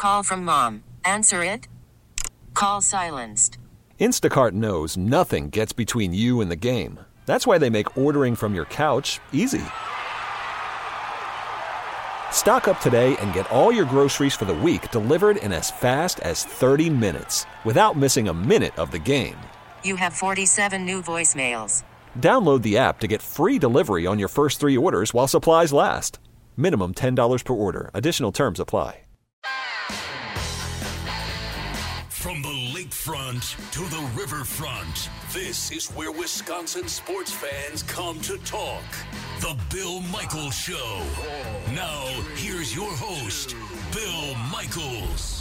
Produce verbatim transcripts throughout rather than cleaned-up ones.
Call from mom. Answer it. Call silenced. Instacart knows nothing gets between you and the game. That's why they make ordering from your couch easy. Stock up today and get all your groceries for the week delivered in as fast as thirty minutes without missing a minute of the game. You have forty-seven new voicemails. Download the app to get free delivery on your first three orders while supplies last. Minimum ten dollars per order. Additional terms apply. From the lakefront to the riverfront, this is where Wisconsin sports fans come to talk. The Bill Michaels Show. Now, here's your host, Bill Michaels.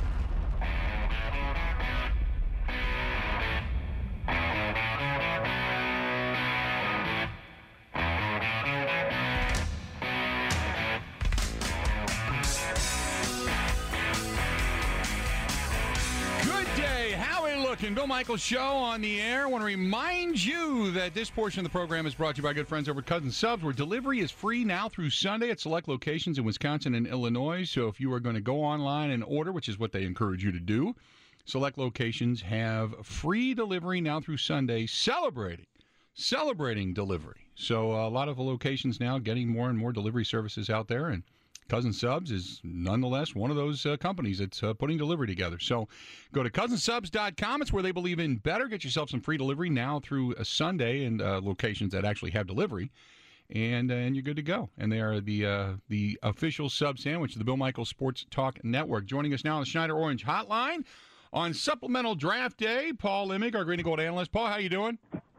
Bill Michaels Show on the air. I want to remind you that this portion of the program is brought to you by good friends over at Cousins Subs, where delivery is free now through Sunday at select locations in Wisconsin and Illinois. So if you are going to go online and order, which is what they encourage you to do, select locations have free delivery now through Sunday, celebrating, celebrating delivery. So a lot of locations now getting more and more delivery services out there, and Cousins Subs is nonetheless one of those uh, companies that's uh, putting delivery together. So go to cousins subs dot com. It's where they believe in better. Get yourself some free delivery now through a Sunday and uh, locations that actually have delivery, and uh, and you're good to go. And they are the uh, the official sub sandwich of the Bill Michaels Sports Talk Network. Joining us now on the Schneider Orange Hotline on Supplemental Draft Day, Paul Limig, our green and gold analyst. Paul, how you doing?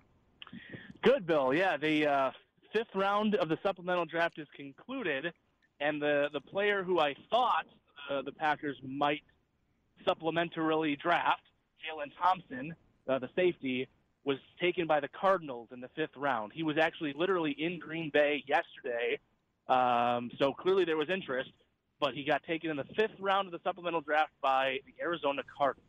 Good, Bill. Yeah, the uh, fifth round of the supplemental draft is concluded. And the, the player who I thought uh, the Packers might supplementarily draft, Jalen Thompson, uh, the safety, was taken by the Cardinals in the fifth round. He was actually literally in Green Bay yesterday, um, so clearly there was interest, but he got taken in the fifth round of the supplemental draft by the Arizona Cardinals.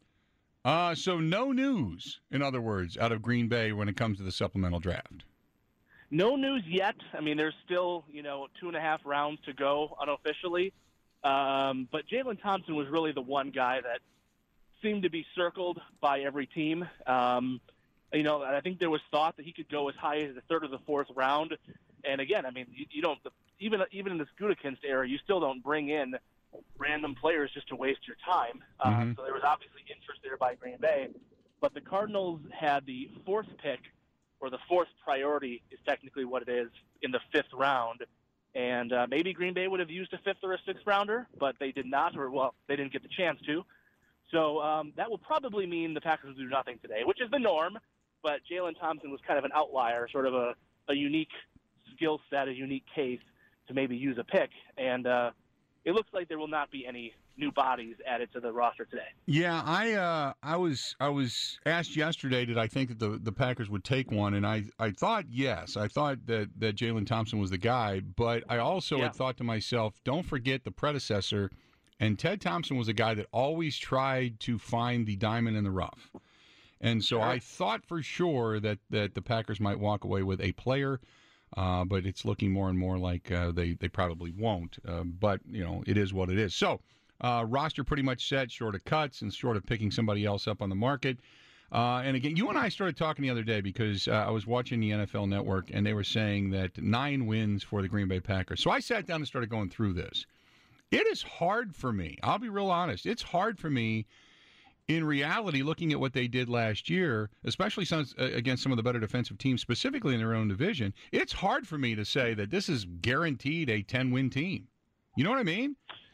Uh, so no news, in other words, out of Green Bay when it comes to the supplemental draft. No news yet. I mean, there's still, you know, two and a half rounds to go unofficially. Um, but Jalen Thompson was really the one guy that seemed to be circled by every team. Um, you know, I think there was thought that he could go as high as the third or the fourth round. And again, I mean, you, you don't even even in this Gutekunst era, you still don't bring in random players just to waste your time. Um, Mm-hmm. So there was obviously interest there by Green Bay. But the Cardinals had the fourth pick, or the fourth priority is technically what it is, in the fifth round. And uh, maybe Green Bay would have used a fifth or a sixth rounder, but they did not, or, well, they didn't get the chance to. So um, that will probably mean the Packers will do nothing today, which is the norm. But Jalen Thompson was kind of an outlier, sort of a, a unique skill set, a unique case to maybe use a pick. And uh, it looks like there will not be any new bodies added to the roster today. Yeah, I uh, I was I was asked yesterday, did I think that the, the Packers would take one, and I, I thought yes. I thought that, that Jalen Thompson was the guy, but I also Yeah. had thought to myself, don't forget the predecessor, and Ted Thompson was a guy that always tried to find the diamond in the rough. And so Sure. I thought for sure that, that the Packers might walk away with a player, uh, but it's looking more and more like uh, they, they probably won't. Uh, but, you know, it is what it is. So, Uh, roster pretty much set, short of cuts and short of picking somebody else up on the market. Uh, and again, you and I started talking the other day because uh, I was watching the N F L Network, and they were saying that nine wins for the Green Bay Packers. So I sat down and started going through this. It is hard for me. I'll be real honest. It's hard for me in reality, looking at what they did last year, especially some, uh, against some of the better defensive teams, specifically in their own division. It's hard for me to say that this is guaranteed a ten-win team. You know what I mean?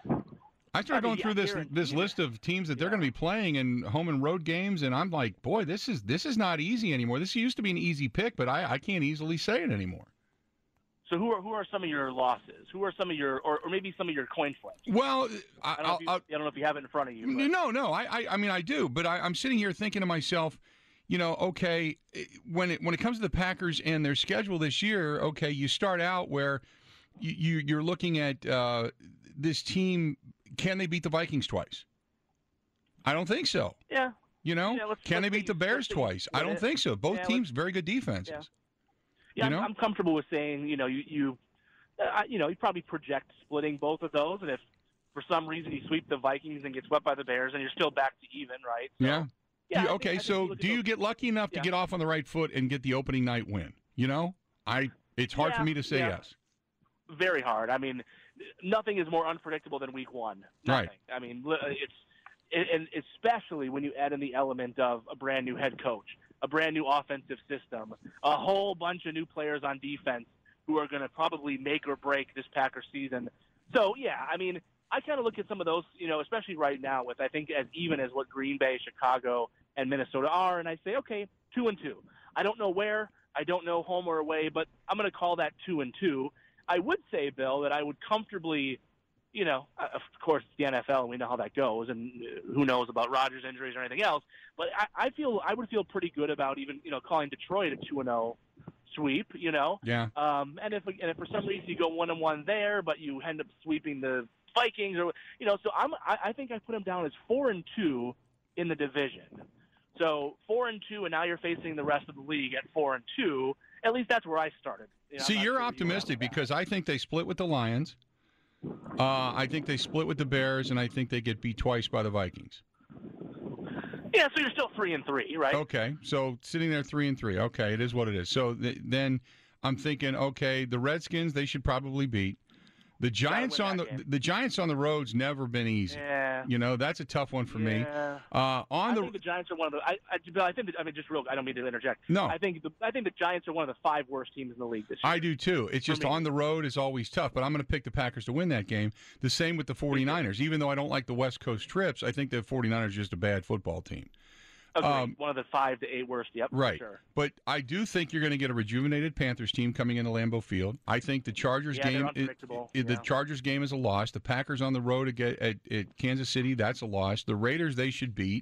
I started I mean, going through yeah, this this list of teams that they're Yeah. going to be playing in home and road games, and I'm like, boy, this is this is not easy anymore. This used to be an easy pick, but I, I can't easily say it anymore. So who are who are some of your losses? Who are some of your, or, or maybe some of your coin flips? Well, I, I don't, know if you, I'll, I don't know if you have it in front of you. But. no, no, I, I, I mean, I do, but I, I'm sitting here thinking to myself, you know, okay, when it when it comes to the Packers and their schedule this year, okay, you start out where you, you you're looking at uh, this team. Can they beat the Vikings twice? I don't think so. Yeah. You know, Yeah, let's- can let's they beat see- the Bears let's see. twice? I don't Yeah. think so. Both Yeah, teams very good defenses. Yeah, You know? I'm, I'm comfortable with saying, you know, you, you, uh, you know, you probably project splitting both of those, and if for some reason you sweep the Vikings and get swept by the Bears, and you're still back to even, right? So, yeah. yeah You, I okay, think, so do you those, get lucky enough to yeah. get off on the right foot and get the opening night win? You know, I it's hard yeah, for me to say yeah. yes. Very hard. I mean, nothing is more unpredictable than week one. Nothing. Right. I mean, it's and especially when you add in the element of a brand new head coach, a brand new offensive system, a whole bunch of new players on defense who are going to probably make or break this Packers season. So, yeah, I mean, I kind of look at some of those, you know, especially right now with, I think, as even as what Green Bay, Chicago, and Minnesota are, and I say, okay, two and two. I don't know where, I don't know home or away, but I'm going to call that two and two. I would say, Bill, that I would comfortably, you know, of course, it's the N F L, and we know how that goes, and who knows about Rodgers' injuries or anything else. But I, I feel I would feel pretty good about even, you know, calling Detroit a two and zero sweep. You know, yeah. Um, and if and if for some reason you go one and one there, but you end up sweeping the Vikings, or you know, so I'm I, I think I put them down as four and two in the division. So four and two, and now you're facing the rest of the league at four and two. At least that's where I started. You know, See, you're sure optimistic you because I think they split with the Lions. Uh, I think they split with the Bears, and I think they get beat twice by the Vikings. Yeah, so you're still three and three, right? Okay, so sitting there three and three. Okay, it is what it is. So th- then I'm thinking, okay, the Redskins they should probably beat. The Giants on the game. the Giants on the road's never been easy. Yeah. You know, that's a tough one for me. Yeah. Uh, on I the think the Giants are one of the. I, I, Bill, I think. That, I mean, just real. I don't mean to interject. No. I think the. I think the Giants are one of the five worst teams in the league this year. I do too. It's just me. on the road is always tough, but I'm going to pick the Packers to win that game. The same with the 49ers. Even though I don't like the West Coast trips, I think the 49ers are just a bad football team. Agreed. Um, one of the five to eight worst. Yep. Right. For sure. But I do think you're going to get a rejuvenated Panthers team coming into Lambeau Field. I think the Chargers Yeah, game they're is, unpredictable. the Yeah. Chargers game is a loss. The Packers on the road at, at, at Kansas City, that's a loss. The Raiders they should beat.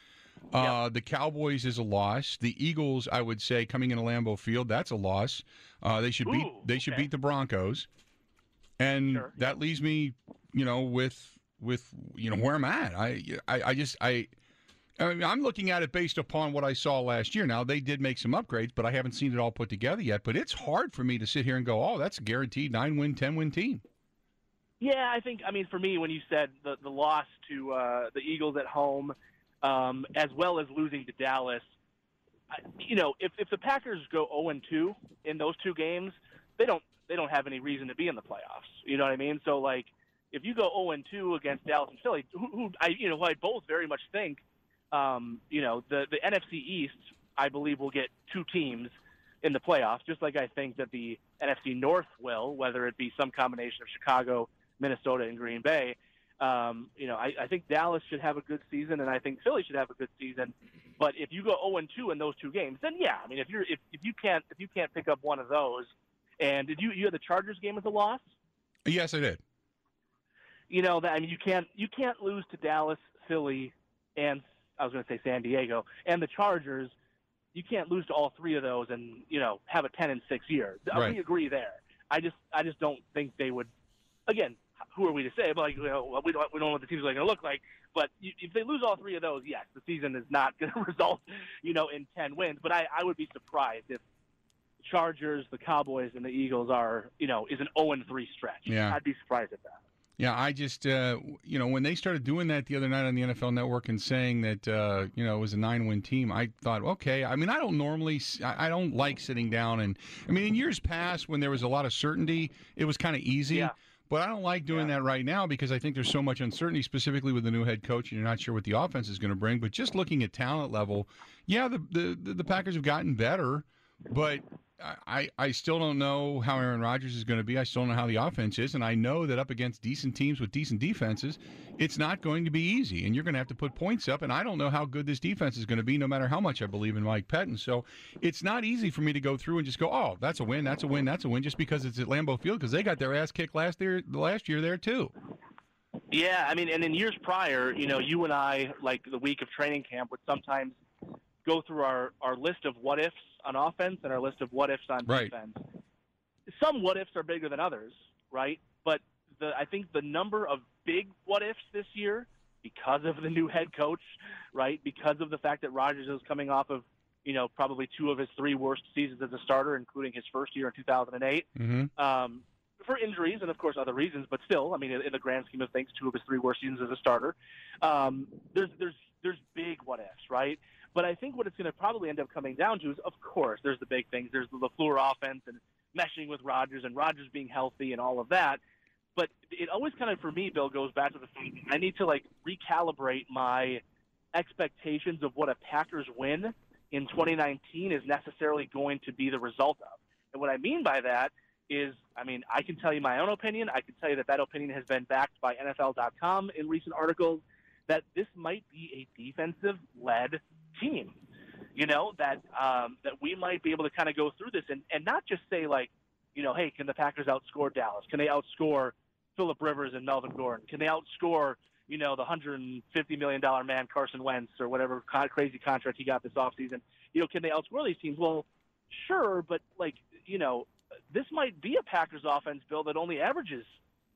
Uh, The Cowboys is a loss. The Eagles, I would say, coming into Lambeau Field, that's a loss. Uh, they should beat Ooh, they should okay. beat the Broncos, and Sure. that leaves me, you know, with with you know where I'm at. I I, I just I. I mean, I'm looking at it based upon what I saw last year. Now, they did make some upgrades, but I haven't seen it all put together yet. But it's hard for me to sit here and go, oh, that's a guaranteed nine-win, ten-win team. Yeah, I think. I mean, for me, when you said the the loss to uh, the Eagles at home, um, as well as losing to Dallas, I, you know, if if the Packers go zero and two in those two games, they don't they don't have any reason to be in the playoffs. You know what I mean? So, like, if you go zero and two against Dallas and Philly, who, who I you know who I both very much think. Um, you know, the, the N F C East, I believe, will get two teams in the playoffs, just like I think that the N F C North will, whether it be some combination of Chicago, Minnesota, and Green Bay. Um, you know, I, I think Dallas should have a good season, and I think Philly should have a good season. But if you go zero and two in those two games, then yeah, I mean, if you're if, if you can't if you can't pick up one of those, and did you you had the Chargers game as a loss? Yes, I did. You know, that I mean, you can't you can't lose to Dallas, Philly, and I was going to say San Diego, and the Chargers. You can't lose to all three of those and, you know, have a ten and six year. Right. We agree there. I just I just don't think they would. Again, who are we to say? But like, you know, we don't we don't know what the teams are going to look like. But you, if they lose all three of those, yes, the season is not going to result, you know, in ten wins. But I, I would be surprised if Chargers, the Cowboys, and the Eagles are, you know, is an zero and three stretch. Yeah. I'd be surprised at that. Yeah, I just, uh, you know, when they started doing that the other night on the N F L Network and saying that, uh, you know, it was a nine-win team, I thought, okay. I mean, I don't normally, I don't like sitting down and, I mean, in years past when there was a lot of certainty, it was kind of easy. Yeah. But I don't like doing Yeah. that right now because I think there's so much uncertainty, specifically with the new head coach, and you're not sure what the offense is going to bring. But just looking at talent level, yeah, the the, the Packers have gotten better, but I, I still don't know how Aaron Rodgers is going to be. I still don't know how the offense is, and I know that up against decent teams with decent defenses, it's not going to be easy, and you're going to have to put points up, and I don't know how good this defense is going to be no matter how much I believe in Mike Pettin. So it's not easy for me to go through and just go, oh, that's a win, that's a win, that's a win, just because it's at Lambeau Field, because they got their ass kicked last year, last year there too. Yeah, I mean, and in years prior, you know, you and I, like the week of training camp, would sometimes go through our, our list of what-ifs on offense and our list of what-ifs on Right. defense. Some what-ifs are bigger than others, right? But the I think the number of big what-ifs this year, because of the new head coach, right, because of the fact that Rodgers is coming off of, you know, probably two of his three worst seasons as a starter, including his first year in two thousand eight, Mm-hmm. um, for injuries and, of course, other reasons, but still, I mean, in, in the grand scheme of things, two of his three worst seasons as a starter. Um, there's there's there's big what-ifs, right? But I think what it's going to probably end up coming down to is, of course, there's the big things. There's the LaFleur offense and meshing with Rodgers and Rodgers being healthy and all of that. But it always kind of, for me, Bill, goes back to the fact that I need to, like, recalibrate my expectations of what a Packers win in twenty nineteen is necessarily going to be the result of. And what I mean by that is, I mean, I can tell you my own opinion. I can tell you that that opinion has been backed by N F L dot com in recent articles, that this might be a defensive-led team. You know, that um, that we might be able to kind of go through this and, and not just say, like, you know, hey, can the Packers outscore Dallas? Can they outscore Phillip Rivers and Melvin Gordon? Can they outscore, you know, the one hundred fifty million dollars man Carson Wentz or whatever crazy contract he got this offseason? You know, can they outscore these teams? Well, sure, but, like, you know, this might be a Packers offense, Bill, that only averages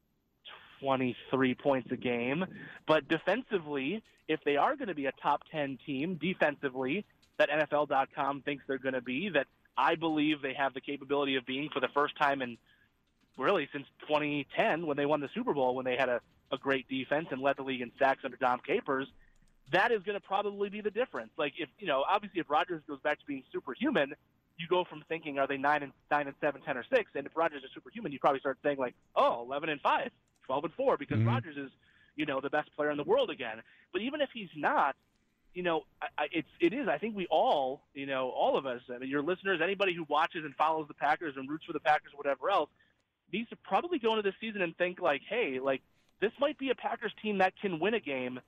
twenty-three points a game. But defensively, if they are going to be a top ten team defensively that N F L dot com thinks they're going to be, that I believe they have the capability of being for the first time in really since twenty ten when they won the Super Bowl, when they had a, a great defense and led the league in sacks under Dom Capers, that is going to probably be the difference. Like, if, you know, obviously if Rodgers goes back to being superhuman, you go from thinking, are they nine and nine and seven, ten or six? And if Rodgers is superhuman, you probably start saying, like, oh, eleven and five, twelve and four, because mm-hmm. Rodgers is, you know, the best player in the world again. But even if he's not, you know, I, I, it's it is. I think we all, you know, all of us, I mean, your listeners, anybody who watches and follows the Packers and roots for the Packers, whatever else, needs to probably go into this season and think, like, hey, like, this might be a Packers team that can win a game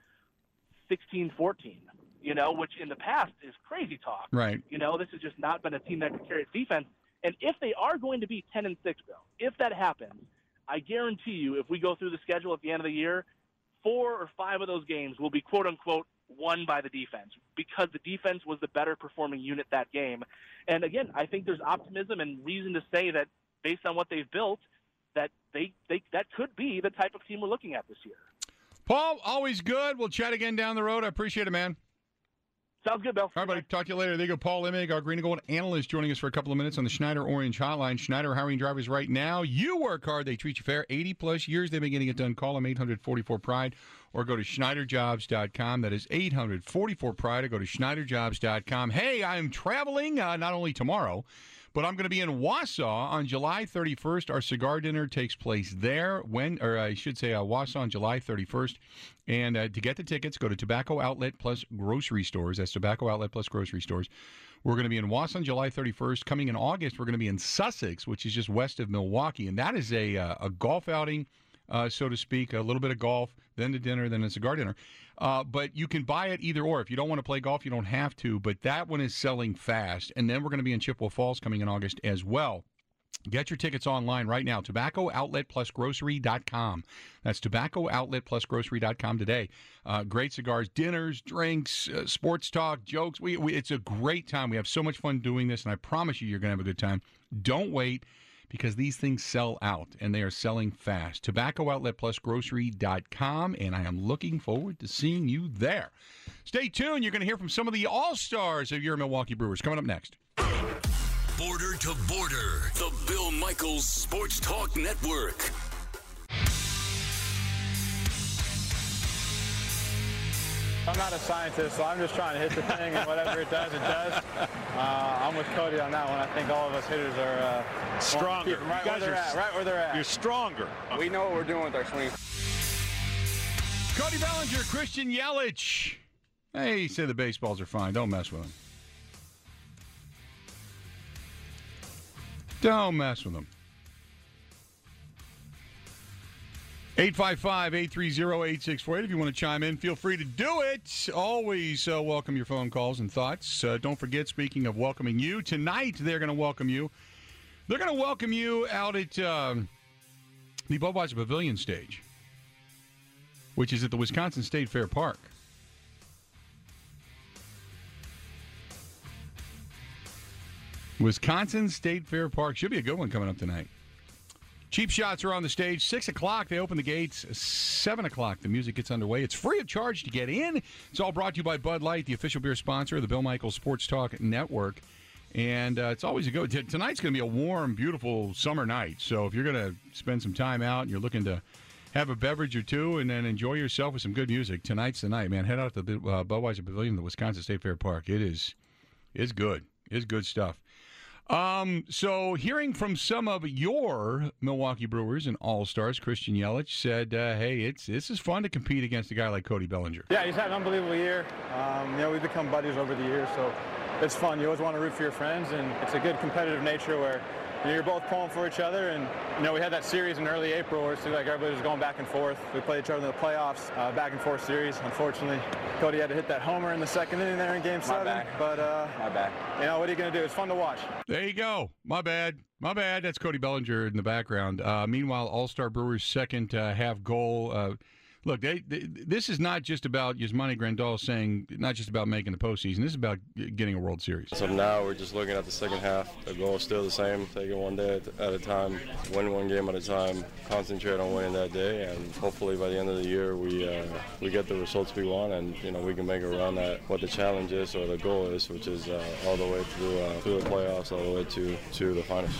sixteen fourteen. You know, which in the past is crazy talk. Right. You know, this has just not been a team that can carry its defense. And if they are going to be ten and six, Bill, if that happens, I guarantee you, if we go through the schedule at the end of the year, four or five of those games will be quote unquote won by the defense, because the defense was the better performing unit that game. And again, I think there's optimism and reason to say that based on what they've built, that they, they that could be the type of team we're looking at this year. Paul, always good. We'll chat again down the road. I appreciate it, man. Sounds good, Bill. All right, buddy. Talk to you later. There you go. Paul Imig, our green and gold analyst, joining us for a couple of minutes on the Schneider Orange Hotline. Schneider hiring drivers right now. You work hard. They treat you fair. eighty-plus years they've been getting it done. Call them eight hundred forty-four pride or go to Schneider Jobs dot com. That is eight hundred forty-four pride or go to Schneider Jobs dot com. Hey, I'm traveling uh, not only tomorrow, but I'm going to be in Wausau on July thirty-first. Our cigar dinner takes place there. When, or I should say, uh, Wausau on July thirty-first. And uh, to get the tickets, go to Tobacco Outlet Plus Grocery Stores. That's Tobacco Outlet Plus Grocery Stores. We're going to be in Wausau on July thirty-first. Coming in August, we're going to be in Sussex, which is just west of Milwaukee. And that is a uh, a golf outing, uh, so to speak. A little bit of golf, then the dinner, then a cigar dinner. Uh, but you can buy it either or. If you don't want to play golf, you don't have to. But that one is selling fast. And then we're going to be in Chippewa Falls coming in August as well. Get your tickets online right now. Tobacco Outlet Plus Grocery dot com. That's Tobacco Outlet Plus Grocery dot com today. Uh, great cigars, dinners, drinks, uh, sports talk, jokes. We, we, it's a great time. We have so much fun doing this, and I promise you you're going to have a good time. Don't wait, because these things sell out, and they are selling fast. Tobacco Outlet Plus Grocery dot com, and I am looking forward to seeing you there. Stay tuned. You're going to hear from some of the all-stars of your Milwaukee Brewers coming up next. Border to Border, the Bill Michaels Sports Talk Network. I'm not a scientist, so I'm just trying to hit the thing, and whatever it does, it does. Uh, I'm with Cody on that one. I think all of us hitters are uh, stronger. Right where they're at. Right where they're at. You're stronger. We know what we're doing with our swing. Cody Bellinger, Christian Yelich. Hey, say the baseballs are fine. Don't mess with them. Don't mess with them. eight five five, eight three zero, eight six four eight. If you want to chime in, feel free to do it. Always uh, welcome your phone calls and thoughts. Uh, don't forget, speaking of welcoming you, tonight they're going to welcome you. They're going to welcome you out at um, the Budweiser Pavilion stage, which is at the Wisconsin State Fair Park. Wisconsin State Fair Park. Should be a good one coming up tonight. Cheap Shots are on the stage. six o'clock, they open the gates. seven o'clock, the music gets underway. It's free of charge to get in. It's all brought to you by Bud Light, the official beer sponsor of the Bill Michaels Sports Talk Network. And uh, it's always a go. T- tonight's going to be a warm, beautiful summer night. So if you're going to spend some time out and you're looking to have a beverage or two and then enjoy yourself with some good music, tonight's the night, man. Head out to the uh, Budweiser Pavilion, the Wisconsin State Fair Park. It is, it's good. It's good stuff. Um, so hearing from some of your Milwaukee Brewers and All-Stars, Christian Yelich said, uh, hey, it's this is fun to compete against a guy like Cody Bellinger. Yeah, he's had an unbelievable year. Um, you know, we've become buddies over the years, so it's fun. You always want to root for your friends, and it's a good competitive nature where you know, you're both pulling for each other. And you know, we had that series in early April where it seemed like everybody was going back and forth. We played each other in the playoffs, uh, back and forth series. Unfortunately, Cody had to hit that homer in the second inning there in Game Seven. My bad. But uh, my bad. You know, what are you going to do? It's fun to watch. There you go. My bad. My bad. That's Cody Bellinger in the background. Uh, meanwhile, All-Star Brewers' second uh, half goal. Uh, Look, they, they, this is not just about Yasmani Grandal saying, not just about making the postseason. This is about getting a World Series. So now we're just looking at the second half. The goal is still the same. Take it one day at a time, win one game at a time, concentrate on winning that day, and hopefully by the end of the year we uh, we get the results we want, and you know we can make a run at what the challenge is or the goal is, which is uh, all the way through uh, through the playoffs, all the way to to the finals.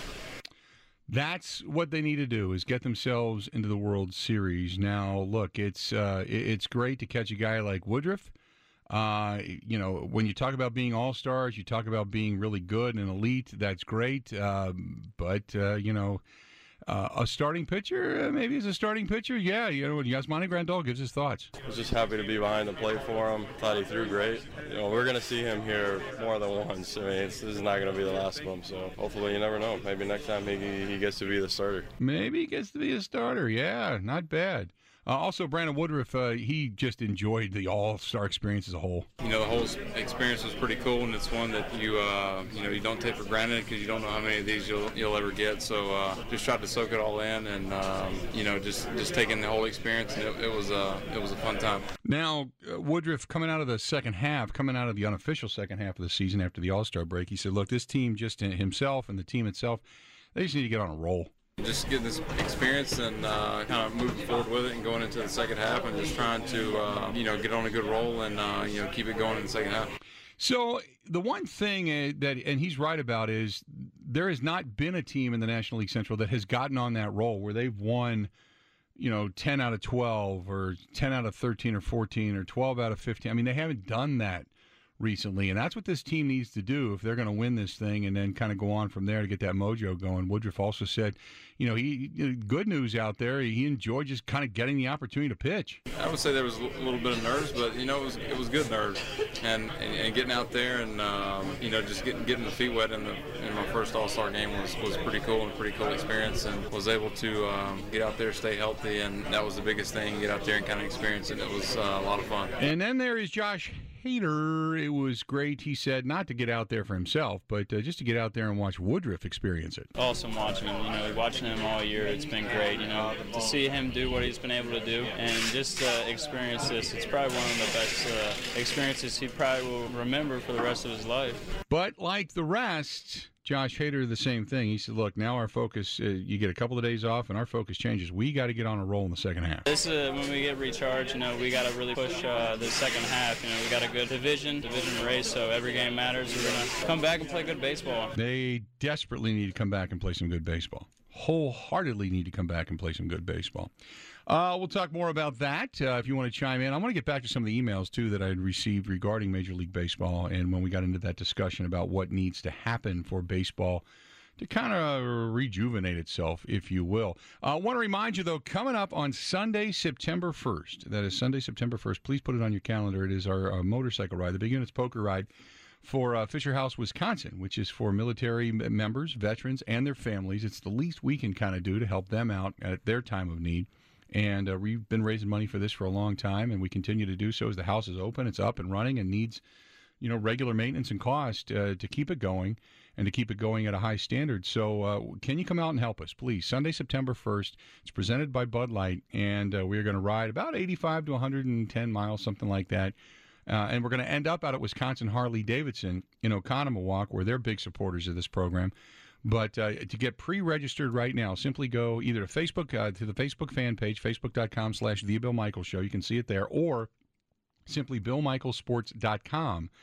That's what they need to do is get themselves into the World Series. Now, look, it's uh, it's great to catch a guy like Woodruff. Uh, you know, when you talk about being all-stars, you talk about being really good and elite. That's great. Um, but, uh, you know, uh, a starting pitcher, uh, maybe as a starting pitcher, yeah, you know, Yasmani Grandal gives his thoughts. I was just happy to be behind the plate for him. Thought he threw great. You know, we're going to see him here more than once. I mean, it's, this is not going to be the last of him, so hopefully you never know. Maybe next time he, he gets to be the starter. Maybe he gets to be a starter, yeah, not bad. Uh, also, Brandon Woodruff, uh, he just enjoyed the All-Star experience as a whole. You know, the whole experience was pretty cool, and it's one that you, uh, you know, you don't take for granted because you don't know how many of these you'll you'll ever get. So, uh, just tried to soak it all in, and um, you know, just just taking the whole experience, and it, it was uh, it was a fun time. Now, uh, Woodruff coming out of the second half, coming out of the unofficial second half of the season after the All-Star break, he said, "Look, this team, just himself and the team itself, they just need to get on a roll." Just getting this experience and uh, kind of moving forward with it and going into the second half and just trying to, uh, you know, get on a good roll and, uh, you know, keep it going in the second half. So the one thing uh, that, and he's right about, is there has not been a team in the National League Central that has gotten on that roll where they've won, you know, ten out of twelve or ten out of thirteen or fourteen or twelve out of fifteen. I mean, they haven't done that recently, and that's what this team needs to do if they're going to win this thing and then kind of go on from there to get that mojo going. Woodruff also said, you know, he good news out there. He enjoyed just kind of getting the opportunity to pitch. I would say there was a little bit of nerves, but you know, it was it was good nerves, and and, and getting out there and um, you know, just getting getting the feet wet in the in my first All-Star game was was pretty cool and a pretty cool experience, and was able to um, get out there, stay healthy, and that was the biggest thing. Get out there and kind of experience it. It was uh, a lot of fun. And then there is Josh Hader. It was great, he said, not to get out there for himself, but uh, just to get out there and watch Woodruff experience it. Awesome watching him. You know, watching him all year, it's been great. You know, to see him do what he's been able to do and just uh, experience this, it's probably one of the best uh, experiences he probably will remember for the rest of his life. But like the rest, Josh Hader, the same thing. He said, look, now our focus, uh, you get a couple of days off and our focus changes. We got to get on a roll in the second half. This is uh, when we get recharged, you know, we got to really push uh, the second half. You know, we got a good division, division race, so every game matters. We're going to come back and play good baseball. They desperately need to come back and play some good baseball. Wholeheartedly need to come back and play some good baseball. Uh, we'll talk more about that uh, if you want to chime in. I want to get back to some of the emails, too, that I had received regarding Major League Baseball and when we got into that discussion about what needs to happen for baseball to kind of rejuvenate itself, if you will. I uh, want to remind you, though, coming up on Sunday, September first, that is Sunday, September first, please put it on your calendar. It is our uh, motorcycle ride, the Big Units Poker Ride for uh, Fisher House, Wisconsin, which is for military members, veterans, and their families. It's the least we can kind of do to help them out at their time of need. And uh, we've been raising money for this for a long time, and we continue to do so as the house is open. It's up and running and needs, you know, regular maintenance and cost uh, to keep it going and to keep it going at a high standard. So uh, can you come out and help us, please? Sunday, September first. It's presented by Bud Light, and uh, we're going to ride about eighty-five to one hundred ten miles, something like that. Uh, and we're going to end up out at Wisconsin Harley-Davidson in Oconomowoc, where they're big supporters of this program. But uh, to get pre-registered right now, simply go either to Facebook, uh, to the Facebook fan page, facebook.com slash The Bill Michaels Show. You can see it there. Or simply bill michaels sports dot com.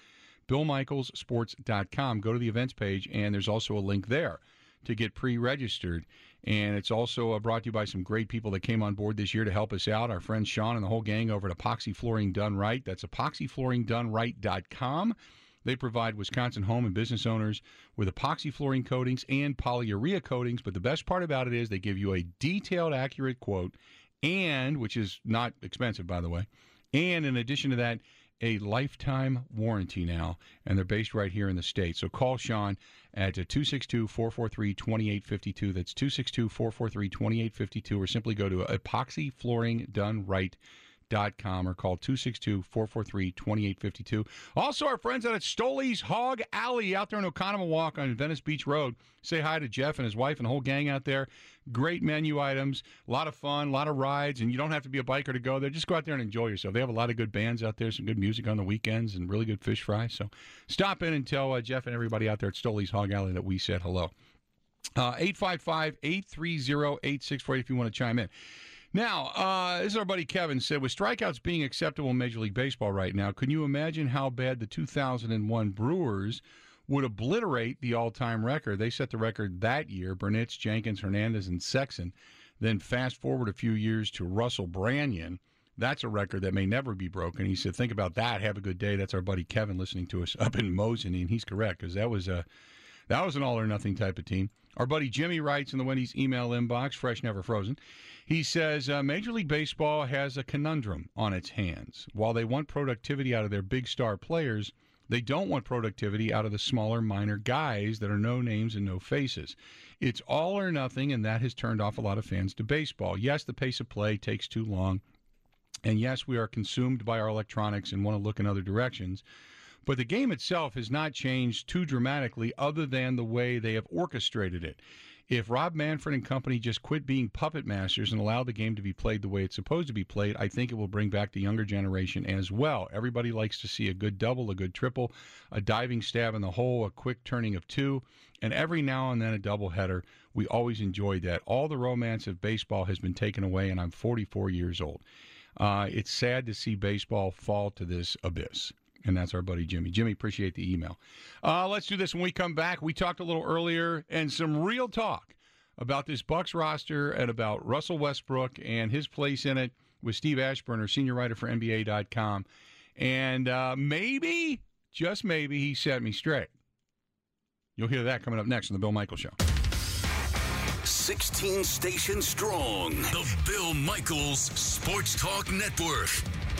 bill michaels sports dot com. Go to the events page, and there's also a link there to get pre-registered. And it's also uh, brought to you by some great people that came on board this year to help us out. Our friend Sean and the whole gang over at Epoxy Flooring Done Right. That's epoxy flooring done right dot com. They provide Wisconsin home and business owners with epoxy flooring coatings and polyurea coatings. But the best part about it is they give you a detailed, accurate quote, and, which is not expensive, by the way, and in addition to that, a lifetime warranty now, and they're based right here in the state. So call Sean at two six two, four four three, two eight five two. That's two six two, four four three, two eight five two, or simply go to epoxy flooring done right dot com or call two six two, four four three, two eight five two. Also, our friends out at Stoley's Hog Alley out there in Oconomowoc on Venice Beach Road. Say hi to Jeff and his wife and the whole gang out there. Great menu items, a lot of fun, a lot of rides, and you don't have to be a biker to go there. Just go out there and enjoy yourself. They have a lot of good bands out there, some good music on the weekends, and really good fish fry. So stop in and tell uh, Jeff and everybody out there at Stoley's Hog Alley that we said hello. Uh, eight five five, eight three zero, eight six four eight if you want to chime in. Now, uh, this is our buddy Kevin said, with strikeouts being acceptable in Major League Baseball right now, can you imagine how bad the two thousand one Brewers would obliterate the all-time record? They set the record that year, Burnitz, Jenkins, Hernandez, and Sexton. Then fast forward a few years to Russell Branyan. That's a record that may never be broken. He said, think about that. Have a good day. That's our buddy Kevin listening to us up in Mosinee, and he's correct because that was a that was an all-or-nothing type of team. Our buddy Jimmy writes in the Wendy's email inbox, fresh, never frozen. He says, uh, Major League Baseball has a conundrum on its hands. While they want productivity out of their big star players, they don't want productivity out of the smaller, minor guys that are no names and no faces. It's all or nothing, and that has turned off a lot of fans to baseball. Yes, the pace of play takes too long, and yes, we are consumed by our electronics and want to look in other directions. But the game itself has not changed too dramatically other than the way they have orchestrated it. If Rob Manfred and company just quit being puppet masters and allow the game to be played the way it's supposed to be played, I think it will bring back the younger generation as well. Everybody likes to see a good double, a good triple, a diving stab in the hole, a quick turning of two, and every now and then a doubleheader. We always enjoyed that. All the romance of baseball has been taken away, and I'm forty-four years old. Uh, it's sad to see baseball fall to this abyss. And that's our buddy Jimmy. Jimmy, appreciate the email. Uh, let's do this when we come back. We talked a little earlier, and some real talk about this Bucs roster and about Russell Westbrook and his place in it with Steve Ashburner, senior writer for N B A dot com. And uh, maybe, just maybe, he set me straight. You'll hear that coming up next on The Bill Michaels Show. sixteen stations strong. The Bill Michaels Sports Talk Network.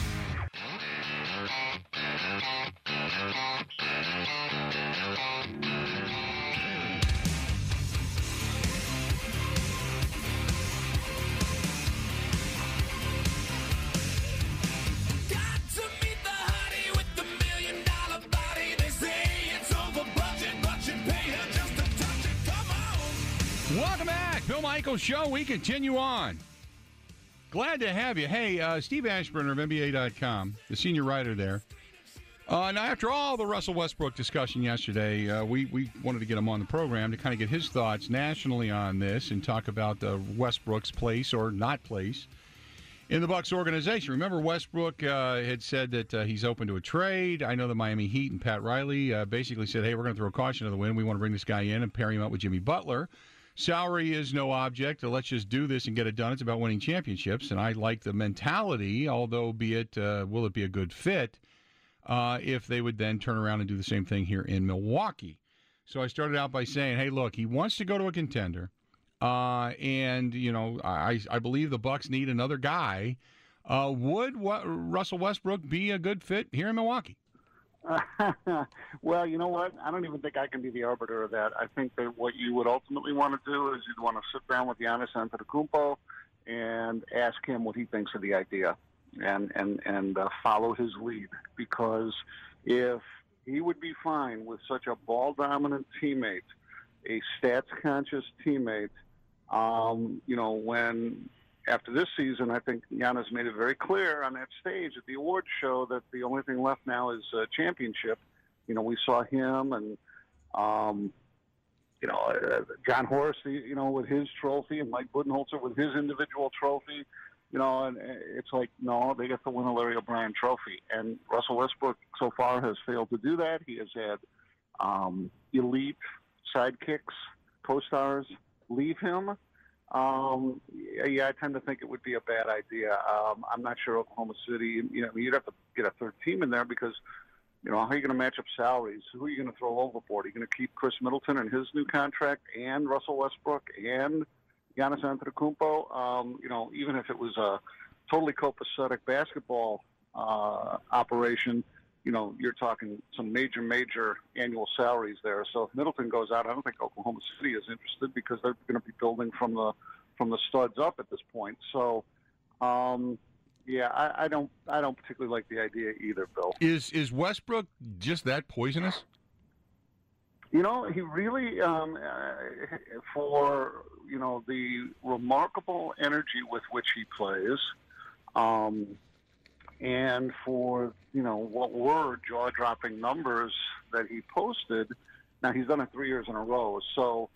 Welcome back. Bill Michaels Show. We continue on. Glad to have you. Hey, uh, Steve Ashburner of N B A dot com, the senior writer there. Uh, now, after all the Russell Westbrook discussion yesterday, uh, we, we wanted to get him on the program to kind of get his thoughts nationally on this and talk about uh, Westbrook's place or not place in the Bucs organization. Remember, Westbrook uh, had said that uh, he's open to a trade. I know the Miami Heat and Pat Riley uh, basically said, hey, we're going to throw caution to the wind. We want to bring this guy in and pair him up with Jimmy Butler. Salary is no object. Let's just do this and get it done. It's about winning championships, and I like the mentality, although be it, uh, will it be a good fit, uh, if they would then turn around and do the same thing here in Milwaukee. So I started out by saying, hey, look, he wants to go to a contender, uh, and, you know, I, I believe the Bucs need another guy. Uh, would what, Russell Westbrook be a good fit here in Milwaukee? Well, you know what? I don't even think I can be the arbiter of that. I think that what you would ultimately want to do is you'd want to sit down with Giannis Antetokounmpo and ask him what he thinks of the idea and, and, and uh, follow his lead. Because if he would be fine with such a ball-dominant teammate, a stats-conscious teammate, um, you know, when... After this season, I think Giannis made it very clear on that stage at the awards show that the only thing left now is a championship. You know, we saw him and, um, you know, uh, John Horace, you know, with his trophy and Mike Budenholzer with his individual trophy. You know, and it's like, no, they get to win a Larry O'Brien trophy. And Russell Westbrook so far has failed to do that. He has had um, elite sidekicks, co-stars leave him. Um, yeah, I tend to think it would be a bad idea. Um, I'm not sure Oklahoma City, you know, you'd have to get a third team in there because, you know, how are you going to match up salaries? Who are you going to throw overboard? Are you going to keep Chris Middleton and his new contract and Russell Westbrook and Giannis Antetokounmpo? Um, you know, even if it was a totally copacetic basketball uh, operation, you know, you're talking some major, major annual salaries there. So if Middleton goes out, I don't think Oklahoma City is interested because they're going to be building from the from the studs up at this point. So, um, yeah, I, I don't I don't particularly like the idea either, Bill. Is is Westbrook just that poisonous? You know, he really, um, uh, for, you know, the remarkable energy with which he plays, um, and for, you know, what were jaw-dropping numbers that he posted. Now, he's done it three years in a row. So,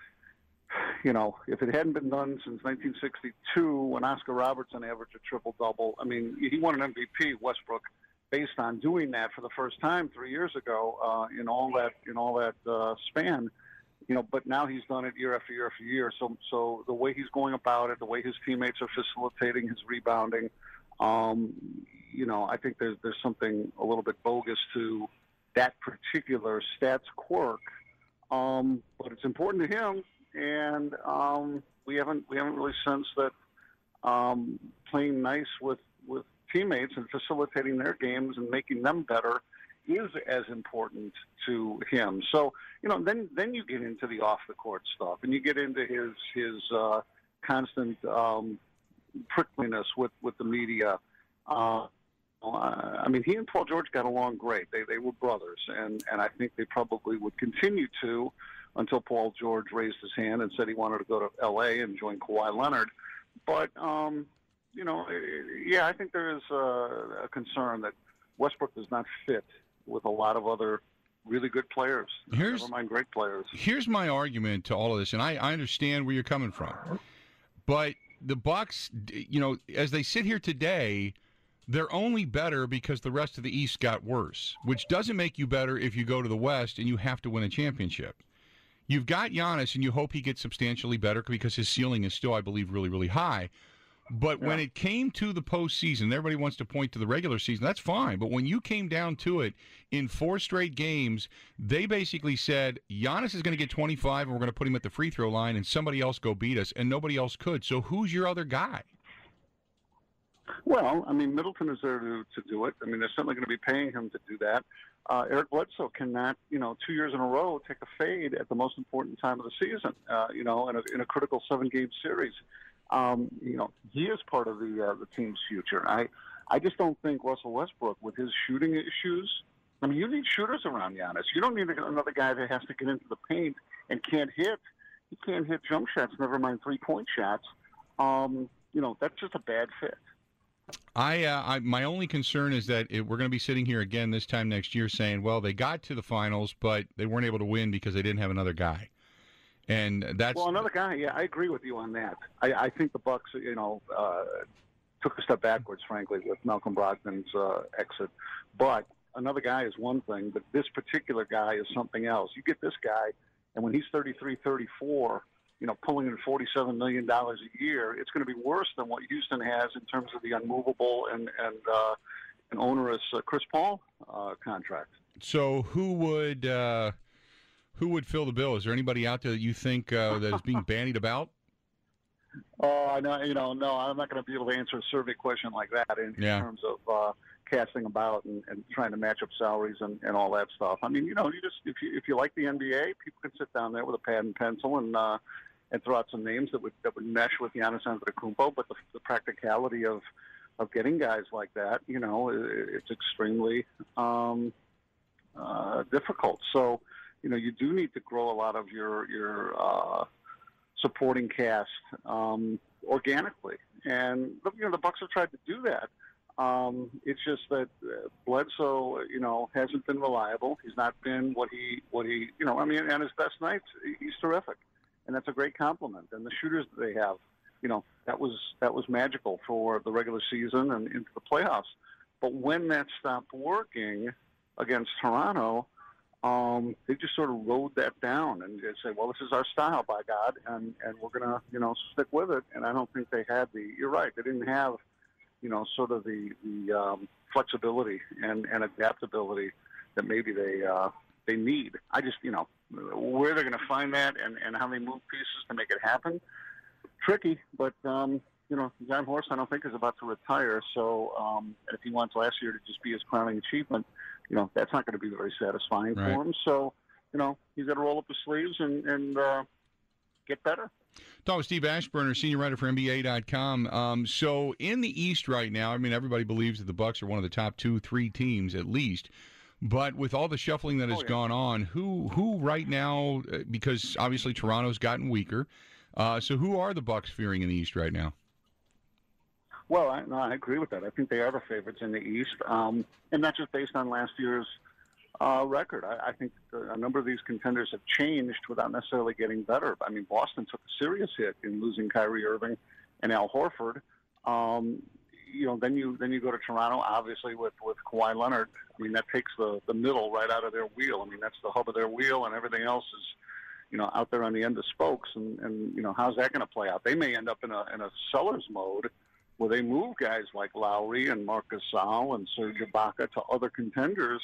you know, if it hadn't been done since nineteen sixty-two when Oscar Robertson averaged a triple-double, I mean, he won an M V P, Westbrook, based on doing that for the first time three years ago uh, in all that in all that uh, span. You know, but now he's done it year after year after year. So, so the way he's going about it, the way his teammates are facilitating his rebounding, um, you know, I think there's there's something a little bit bogus to that particular stats quirk. Um, but it's important to him, and um, we haven't we haven't really sensed that um, playing nice with with teammates and facilitating their games and making them better is as important to him. So, you know, then then you get into the off the court stuff, and you get into his his uh, constant um, prickliness with with the media. Uh, I mean, he and Paul George got along great. They they were brothers, and and I think they probably would continue to until Paul George raised his hand and said he wanted to go to L A and join Kawhi Leonard. But um, you know, yeah, I think there is a, a concern that Westbrook does not fit with a lot of other really good players. Here's, never mind great players. Here's my argument to all of this, and I, I understand where you're coming from. But the Bucks, you know, as they sit here today, they're only better because the rest of the East got worse, which doesn't make you better if you go to the West and you have to win a championship. You've got Giannis, and you hope he gets substantially better because his ceiling is still, I believe, really, really high. But yeah. when it came to the postseason, everybody wants to point to the regular season. That's fine. But when you came down to it, in four straight games, they basically said, Giannis is going to get twenty-five, and we're going to put him at the free throw line, and somebody else go beat us, and nobody else could. So who's your other guy? Well, I mean, Middleton is there to, to do it. I mean, they're certainly going to be paying him to do that. Uh, Eric Bledsoe cannot, you know, two years in a row take a fade at the most important time of the season, uh, you know, in a, in a critical seven-game series. Um, you know, he is part of the uh, the team's future. I, I just don't think Russell Westbrook, with his shooting issues, I mean, you need shooters around Giannis. You don't need another guy that has to get into the paint and can't hit. He can't hit jump shots, never mind three-point shots. Um, you know, that's just a bad fit. I, uh, I my only concern is that it, we're going to be sitting here again this time next year saying, well, they got to the finals, but they weren't able to win because they didn't have another guy. And that's well, another guy. Yeah, I agree with you on that. I, I think the Bucks, you know, uh, took a step backwards, frankly, with Malcolm Brogdon's uh, exit. But another guy is one thing, but this particular guy is something else. You get this guy, and when he's thirty-three, thirty-four, you know, pulling in forty-seven million dollars a year, it's going to be worse than what Houston has in terms of the unmovable and and uh, an onerous uh, Chris Paul uh, contract. So who would? Uh... Who would fill the bill? Is there anybody out there that you think uh, that is being bandied about? Oh, I know. You know, no, I'm not going to be able to answer a survey question like that in, yeah. in terms of uh, casting about and, and trying to match up salaries and, and all that stuff. I mean, you know, you just if you if you like the N B A, people can sit down there with a pad and pencil and uh, and throw out some names that would that would mesh with Giannis Antetokounmpo. But the, the practicality of of getting guys like that, you know, it, it's extremely um, uh, difficult. So. You know, you do need to grow a lot of your your uh, supporting cast um, organically, and you know the Bucks have tried to do that. Um, it's just that uh, Bledsoe, you know, hasn't been reliable. He's not been what he what he you know. I mean, on his best nights, he's terrific, and that's a great compliment. And the shooters that they have you know, that was that was magical for the regular season and into the playoffs. But when that stopped working against Toronto, um, they just sort of rode that down and they said, well, this is our style, by God, and, and we're going to, you know, stick with it. And I don't think they had the, you're right, they didn't have, you know, sort of the, the um, flexibility and, and adaptability that maybe they uh, they need. I just, you know, where they're going to find that and, and how they move pieces to make it happen, tricky. But, um, you know, John Horst, I don't think, is about to retire. So um, if he wants last year to just be his crowning achievement, you know, that's not going to be very satisfying right. for him. So, you know, he's got to roll up his sleeves and, and uh, get better. Talk with Steve Ashburner, senior writer for N B A dot com. Um, so in the East right now, I mean, everybody believes that the Bucks are one of the top two, three teams at least. But with all the shuffling that has oh, yeah. gone on, who who right now, because obviously Toronto's gotten weaker, uh, so who are the Bucks fearing in the East right now? Well, I, no, I agree with that. I think they are the favorites in the East, um, and not just based on last year's uh, record. I, I think a number of these contenders have changed without necessarily getting better. I mean, Boston took a serious hit in losing Kyrie Irving and Al Horford. Um, you know, then you then you go to Toronto, obviously with, with Kawhi Leonard. I mean, that takes the, the middle right out of their wheel. I mean, that's the hub of their wheel, and everything else is, you know, out there on the end of spokes. And, and you know, how's that going to play out? They may end up in a in a seller's mode where they move guys like Lowry and Marc Gasol and Serge Ibaka to other contenders.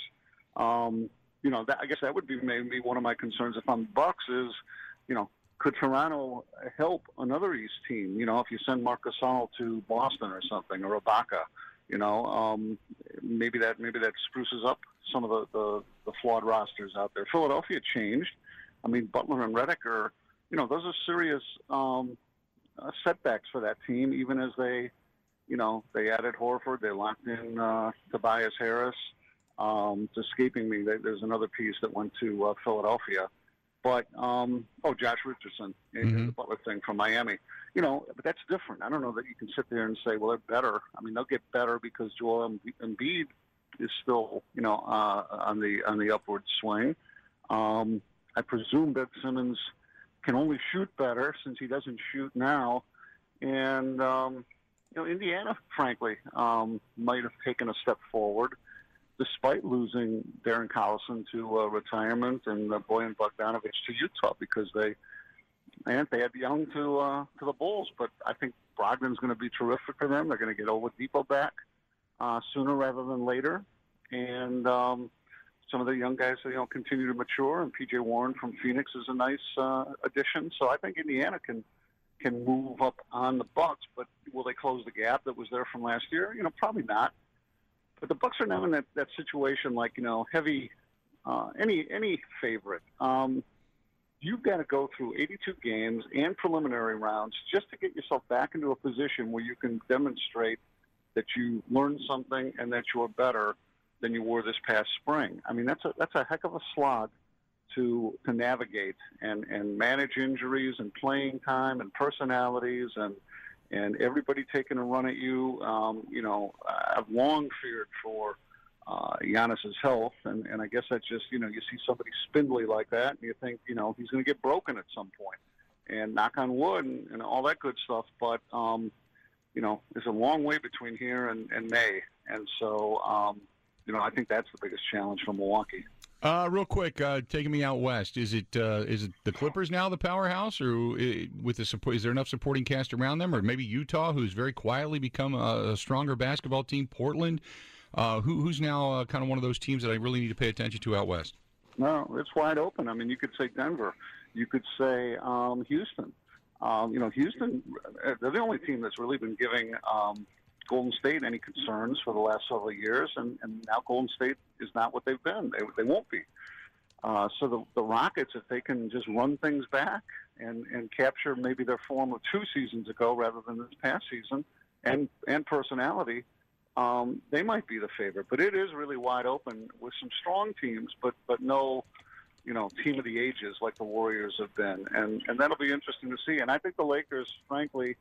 Um, you know, that, I guess that would be maybe one of my concerns if I'm Bucks is, you know, could Toronto help another East team? You know, if you send Marc Gasol to Boston or something, or Ibaka, you know, um, maybe that maybe that spruces up some of the, the, the flawed rosters out there. Philadelphia changed. I mean, Butler and Redick are, you know, those are serious um, uh, setbacks for that team, even as they, you know, they added Horford, they locked in uh, Tobias Harris. Um, it's escaping me. There's another piece that went to uh, Philadelphia. But, um, oh, Josh Richardson, mm-hmm. the Butler thing from Miami. You know, but that's different. I don't know that you can sit there and say, well, they're better. I mean, they'll get better because Joel Embiid is still, you know, uh, on the on the upward swing. Um, I presume that Simmons can only shoot better since he doesn't shoot now. And, um, you know, Indiana, frankly, um, might have taken a step forward, despite losing Darren Collison to uh, retirement and uh, Bojan Bogdanovic to Utah, because they and they had Young to uh, to the Bulls. But I think Brogdon's going to be terrific for them. They're going to get Oladipo back uh, sooner rather than later, and um, some of the young guys, you know, continue to mature. And P J Warren from Phoenix is a nice uh, addition. So I think Indiana can can move up on the Bucks. But will they close the gap that was there from last year? You know, probably not. But the Bucks are now in that, that situation, like, you know, heavy, uh, any any favorite. Um, you've got to go through eighty-two games and preliminary rounds just to get yourself back into a position where you can demonstrate that you learned something and that you are better than you were this past spring. I mean, that's a that's a heck of a slog to to navigate and, and manage injuries and playing time and personalities and and everybody taking a run at you. Um, you know, I've long feared for uh, Giannis's health, and, and I guess that's just, you know, you see somebody spindly like that, and you think, you know, he's going to get broken at some point. And knock on wood and, and all that good stuff, but, um, you know, there's a long way between here and, and May. And so, um, you know, I think that's the biggest challenge for Milwaukee. Uh, real quick, uh, taking me out west, is it uh, is it the Clippers now the powerhouse, or it, with the support, is there enough supporting cast around them, or maybe Utah, who's very quietly become a, a stronger basketball team, Portland, uh, who, who's now uh, kind of one of those teams that I really need to pay attention to out west? No, it's wide open. I mean, you could say Denver, you could say um, Houston. Um, you know, Houston, they're the only team that's really been giving um, Golden State any concerns for the last several years, and, and now Golden State is not what they've been. They, they won't be. Uh, so the, the Rockets, if they can just run things back and, and capture maybe their form of two seasons ago rather than this past season, and, and personality, um, they might be the favorite. But it is really wide open with some strong teams, but, but no, you know, team of the ages like the Warriors have been. And, and that'll be interesting to see. And I think the Lakers, frankly,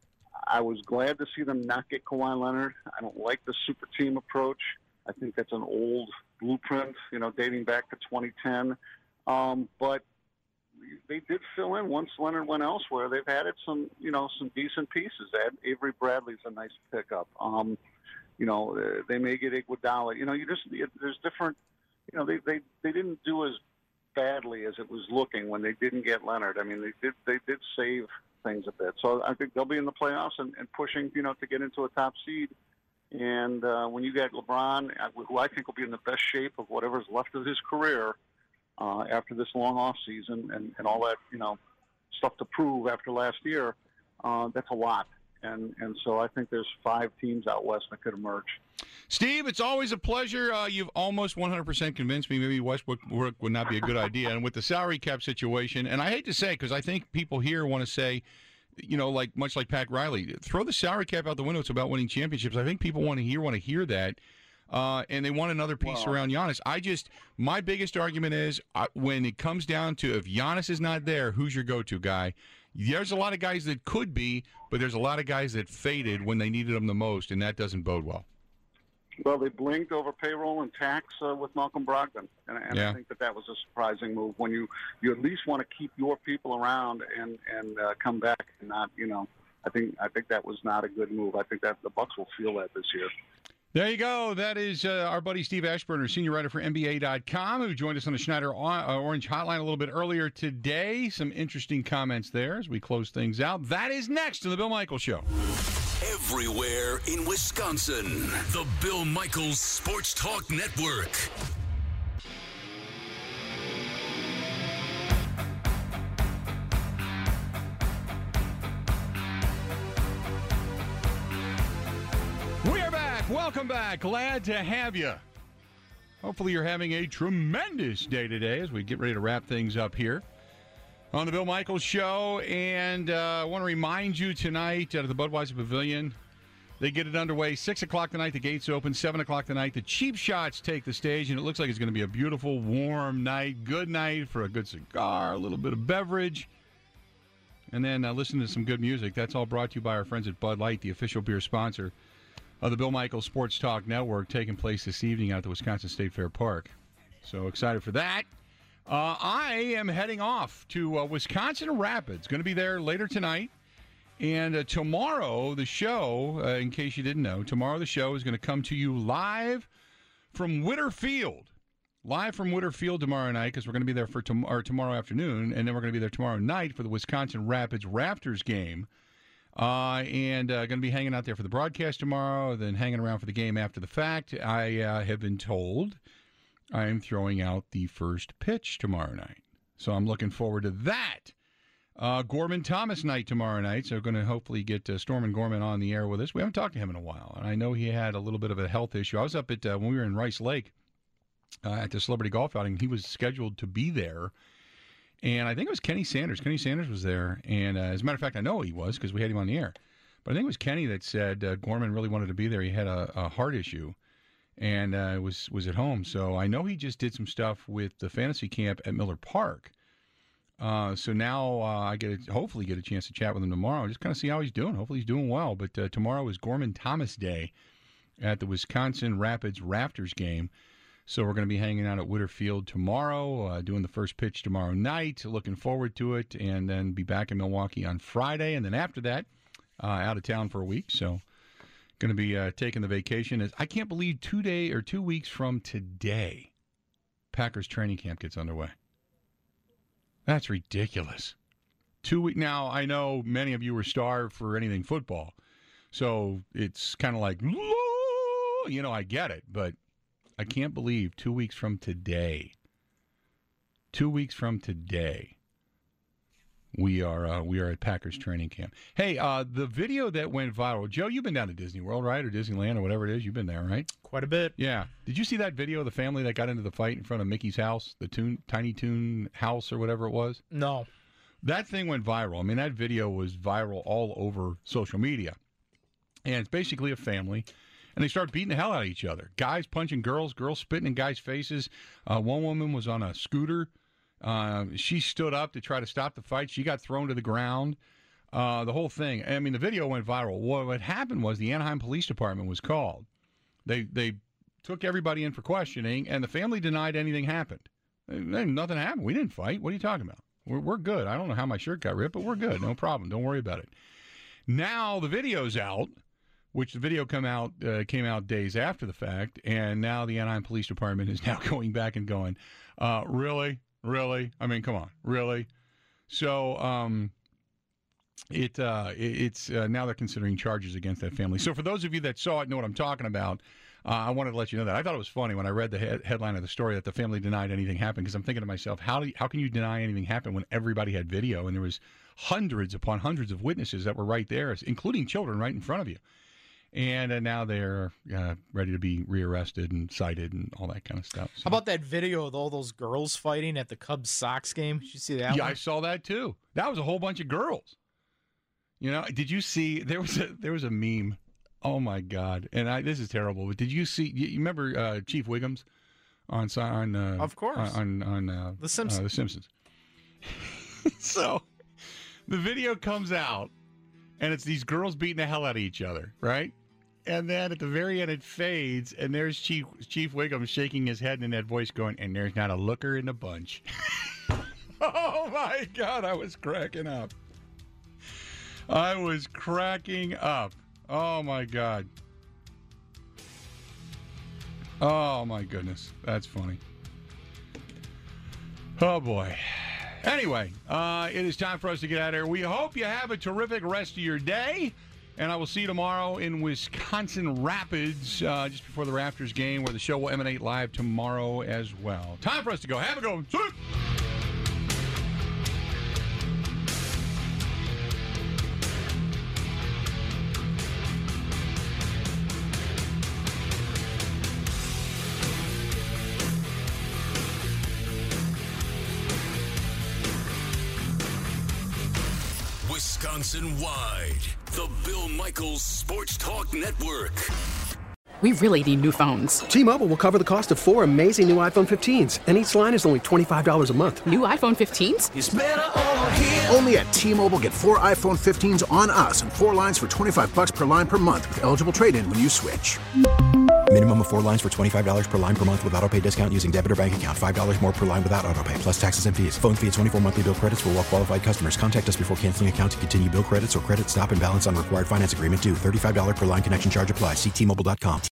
I was glad to see them not get Kawhi Leonard. I don't like the super team approach. I think that's an old blueprint, you know, dating back to twenty ten. Um, but, they did fill in once Leonard went elsewhere. They've added some, you know, some decent pieces. Add Avery Bradley's a nice pickup. Um, you know, uh, they may get Iguodala. You know, you just it, there's different. You know, they, they they didn't do as badly as it was looking when they didn't get Leonard. I mean, they did they did save things a bit. So I think they'll be in the playoffs and, and pushing, you know, to get into a top seed. And uh, when you get LeBron, who I think will be in the best shape of whatever's left of his career uh, after this long off season and, and all that, you know, stuff to prove after last year, uh, that's a lot. And and so I think there's five teams out west that could emerge. Steve, it's always a pleasure. Uh, you've almost one hundred percent convinced me maybe Westbrook would not be a good idea. And with the salary cap situation, and I hate to say, because I think people here want to say, you know, like much like Pat Riley, throw the salary cap out the window. It's about winning championships. I think people want to hear want to hear that. Uh, and they want another piece Well, around Giannis. I just, my biggest argument is uh, when it comes down to if Giannis is not there, who's your go-to guy? There's a lot of guys that could be, but there's a lot of guys that faded when they needed them the most, and that doesn't bode well. Well, they blinked over payroll and tax uh, with Malcolm Brogdon, and, and Yeah. I think that that was a surprising move. When you, you at least want to keep your people around and and uh, come back and not, you know, I think I think that was not a good move. I think that the Bucks will feel that this year. There you go. That is uh, our buddy Steve Ashburner, senior writer for N B A dot com, who joined us on the Schneider uh, Orange Hotline a little bit earlier today. Some interesting comments there as we close things out. That is next on the Bill Michaels Show. Everywhere in Wisconsin. The Bill Michaels Sports Talk Network. We are back. Welcome back. Glad to have you. Hopefully you're having a tremendous day today as we get ready to wrap things up here on the Bill Michaels Show. And uh, I want to remind you tonight out of the Budweiser Pavilion, they get it underway. six o'clock tonight, the gates open. seven o'clock tonight, the Cheap Shots take the stage. And it looks like it's going to be a beautiful, warm night. Good night for a good cigar, a little bit of beverage. And then uh, listen to some good music. That's all brought to you by our friends at Bud Light, the official beer sponsor of the Bill Michaels Sports Talk Network, taking place this evening out at the Wisconsin State Fair Park. So excited for that. Uh, I am heading off to uh, Wisconsin Rapids. Going to be there later tonight. And uh, tomorrow, the show, uh, in case you didn't know, tomorrow the show is going to come to you live from Witter Field. Live from Witter Field tomorrow night, because we're going to be there for tom- or tomorrow afternoon, and then we're going to be there tomorrow night for the Wisconsin Rapids Raptors game. Uh, and uh, going to be hanging out there for the broadcast tomorrow, then hanging around for the game after the fact. I uh, have been told I am throwing out the first pitch tomorrow night. So I'm looking forward to that. Uh, Gorman Thomas night tomorrow night, so we're going to hopefully get uh, Stormin Gorman on the air with us. We haven't talked to him in a while, and I know he had a little bit of a health issue. I was up at, uh, when we were in Rice Lake uh, at the Celebrity Golf outing, he was scheduled to be there. And I think it was Kenny Sanders. Kenny Sanders was there. And uh, as a matter of fact, I know he was because we had him on the air. But I think it was Kenny that said uh, Gorman really wanted to be there. He had a, a heart issue and uh, was was at home. So I know he just did some stuff with the fantasy camp at Miller Park. Uh, so now uh, I get a, hopefully get a chance to chat with him tomorrow. Just kind of see how he's doing. Hopefully he's doing well. But uh, tomorrow is Gorman Thomas Day at the Wisconsin Rapids Raptors game. So we're going to be hanging out at Witter Field tomorrow, uh, doing the first pitch tomorrow night. Looking forward to it, and then be back in Milwaukee on Friday. And then after that, uh, out of town for a week. So going to be uh, taking the vacation. I can't believe two day or two weeks from today, Packers training camp gets underway. That's ridiculous. Two week now. I know many of you are starved for anything football, so it's kind of like, you know, I get it, but I can't believe two weeks from today, two weeks from today, we are uh, we are at Packers training camp. Hey, uh, the video that went viral, Joe, you've been down to Disney World, right, or Disneyland, or whatever it is. You've been there, right? Quite a bit. Yeah. Did you see that video of the family that got into the fight in front of Mickey's house, the toon, Tiny Toon house or whatever it was? No. That thing went viral. I mean, that video was viral all over social media. And it's basically a family. And they start beating the hell out of each other. Guys punching girls, girls spitting in guys' faces. Uh, one woman was on a scooter. Uh, she stood up to try to stop the fight. She got thrown to the ground. Uh, the whole thing. I mean, the video went viral. What, what happened was the Anaheim Police Department was called. They they took everybody in for questioning, and the family denied anything happened. Nothing happened. We didn't fight. What are you talking about? We're, we're good. I don't know how my shirt got ripped, but we're good. No problem. Don't worry about it. Now the video's out, which the video come out uh, came out days after the fact, and now the Anaheim Police Department is now going back and going, uh, really? Really? I mean, come on. Really? So um, it, uh, it it's uh, now they're considering charges against that family. So for those of you that saw it, know what I'm talking about, uh, I wanted to let you know that. I thought it was funny when I read the he- headline of the story that the family denied anything happened, because I'm thinking to myself, how do you, how can you deny anything happened when everybody had video and there was hundreds upon hundreds of witnesses that were right there, including children right in front of you. And uh, now they're uh, ready to be rearrested and cited and all that kind of stuff. So. How about that video of all those girls fighting at the Cubs-Sox game? Did you see that Yeah, one? I saw that too. That was a whole bunch of girls. You know, did you see, there was a there was a meme. Oh, my God. And I, this is terrible. But did you see, you, you remember uh, Chief Wiggums on, on uh, of course. on, on uh, The Simpsons. Uh, the Simpsons. So the video comes out, and it's these girls beating the hell out of each other, right? And then at the very end, it fades, and there's Chief Chief Wiggum shaking his head in that voice going, and there's not a looker in the bunch. Oh, my God, I was cracking up. I was cracking up. Oh, my God. Oh, my goodness. That's funny. Oh, boy. Anyway, uh, it is time for us to get out of here. We hope you have a terrific rest of your day. And I will see you tomorrow in Wisconsin Rapids, uh, just before the Raptors game, where the show will emanate live tomorrow as well. Time for us to go. Have a good one. See you. Wisconsin-wide, the Bill Michaels Sports Talk Network. We really need new phones. T-Mobile will cover the cost of four amazing new iPhone fifteens, and each line is only twenty-five dollars a month. New iPhone fifteens? It's better over here. Only at T-Mobile, get four iPhone fifteens on us and four lines for twenty-five dollars per line per month with eligible trade-in when you switch. Minimum of four lines for twenty-five dollars per line per month with autopay discount using debit or bank account. five dollars more per line without autopay, plus taxes and fees. Phone fee at twenty-four monthly bill credits for well-qualified customers. Contact us before canceling account to continue bill credits or credit stop and balance on required finance agreement due. thirty-five dollars per line connection charge applies. See T Mobile dot com.